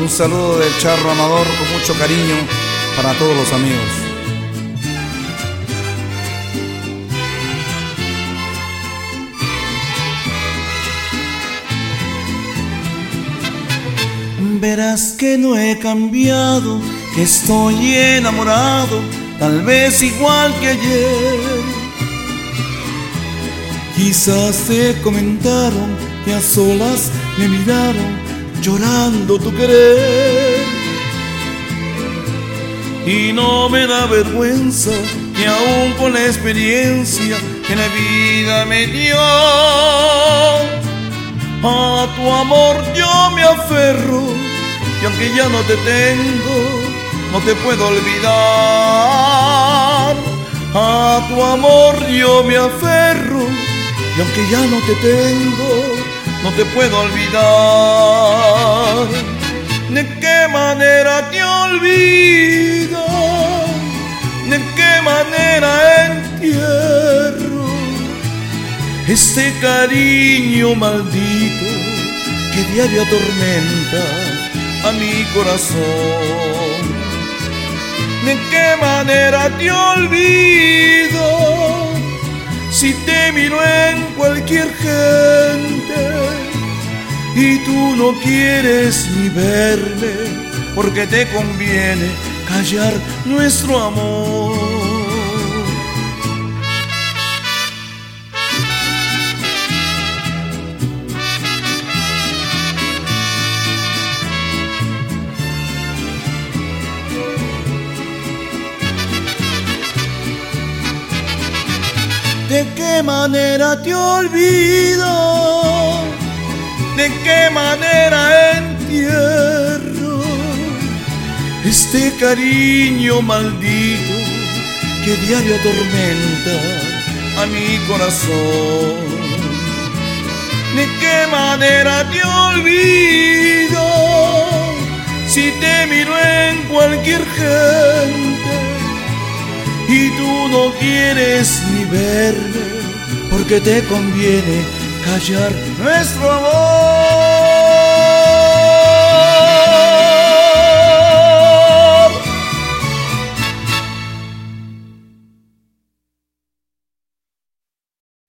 Un saludo del Charro Amador con mucho cariño para todos los amigos. Verás que no he cambiado, que estoy enamorado, tal vez igual que ayer. Quizás te comentaron que a solas me miraron llorando tu querer. Y no me da vergüenza que aún con la experiencia que la vida me dio, a tu amor yo me aferro, y aunque ya no te tengo, no te puedo olvidar. A tu amor yo me aferro, y aunque ya no te tengo, no te puedo olvidar. ¿De qué manera te olvido? ¿De qué manera entierro este cariño maldito que diario atormenta a mi corazón? ¿De qué manera te olvido si te miro en cualquier gente y tú no quieres ni verme porque te conviene callar nuestro amor? ¿De qué manera te olvido? ¿De qué manera entierro este cariño maldito que diario atormenta a mi corazón? ¿De qué manera te olvido si te miro en cualquier gente y tú no quieres ni verme porque te conviene callar nuestro amor?